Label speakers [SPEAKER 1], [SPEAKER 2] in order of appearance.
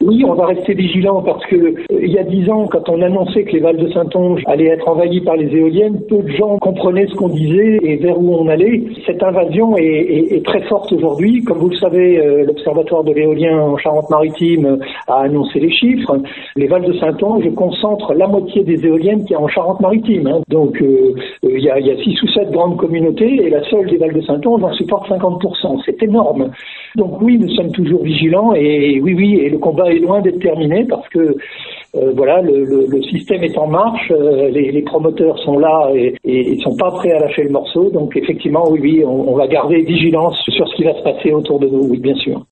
[SPEAKER 1] Oui, on va rester vigilant parce que il y a 10 ans, quand on annonçait que les Vals de Saintonge allaient être envahis par les éoliennes, peu de gens comprenaient ce qu'on disait et vers où on allait. Cette invasion est très forte aujourd'hui. Comme vous le savez, l'Observatoire de l'éolien en Charente-Maritime a annoncé les chiffres. Les Vals de Saintonge concentrent la moitié des éoliennes qu'il y a en Charente-Maritime. Donc, il y a 6 ou 7 grandes communautés et la seule des Vals de Saintonge en supporte 50%. C'est énorme. Donc oui, nous sommes toujours vigilants et oui, et le combat est loin d'être terminé parce que voilà, le système est en marche, les promoteurs sont là et ils sont pas prêts à lâcher le morceau. Donc effectivement, oui, on va garder vigilance sur ce qui va se passer autour de nous, oui, bien sûr.